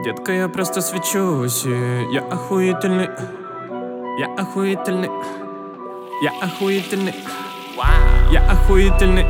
Детка, я просто свечусь, и я охуительный. Я охуительный. Я охуительный. Я охуительный.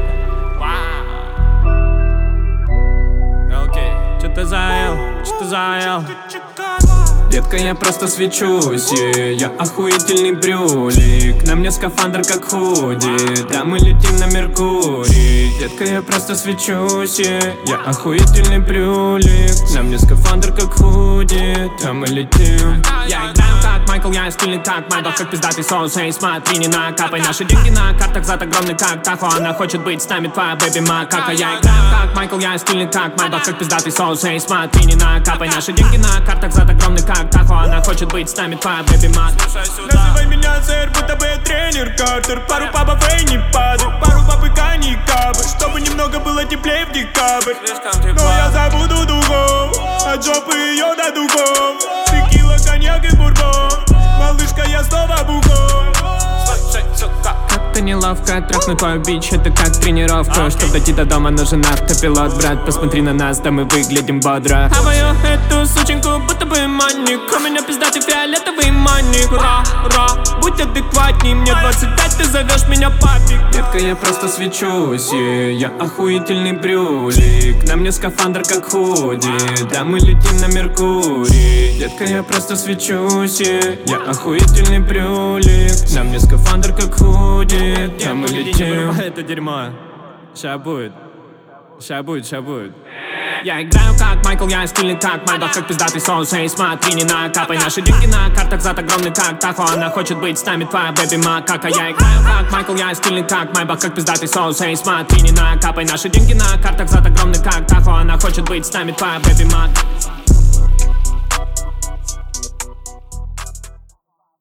Окей, что-то заел, что-то заел. Детка, я просто свечусь, и я охуительный брюлик. На мне скафандр как худи, да мы летим на Меркурий. Детка, я просто свечусь, и я охуительный брюлик. На мне скафандр как худи, да мы летим. Я играю как Майкл, я стильный как Майкл, как пиздатый соус. Эй, смотри, не накапай, наши деньги на картах зад огромный как Тахо. Она хочет быть с нами, твоя бэби макака. Я играю как Майкл, я стильный как Майкл, как пиздатый соус. Эй, смотри, не накапай, наши деньги на картах зад огромный как Тахо. Она хочет быть с нами, твоя бэби мак. Называй меня сэр, будто бы я тренер Картер. Пару папов и не падай, пару пап и коньякабы, чтобы немного было теплее в декабрь. Но я забуду дугов, от жопы ее до духов. Текила, коньяк и бурбон, малышка, я снова бухой. Как-то неловко трахнуть твою бич, это как тренировка. Чтоб дойти до дома, нужен автопилот. Брат, посмотри на нас, да мы выглядим бодро. Хаваю эту сученьку, будто бы манник. У меня пиздатый фиолетовый манник. Ра, будь адекватней, мне 25, ты зовешь меня папик. Детка, я просто свечусь, и я охуительный брюлик. На мне скафандр как худи, да мы летим на Меркурий. Детка, я просто свечусь, и я охуительный брюлик. На мне скафандр как худи, да мы летим. Это дерьмо. Ща будет. Ща будет. Я играю как Майкл, я стильный как Майкл, как пиздатый соус. Эй, смотри, не накапай, наши деньги на картах зад огромный как Тахо. Она хочет быть с нами, твоя бэби макака. Я играю как Майкл, я стильный как Майкл, как пиздатый соус. Эй, смотри, не накапай, наши деньги на картах зад огромный как Тахо. Она хочет быть с нами, твоя бэби мак.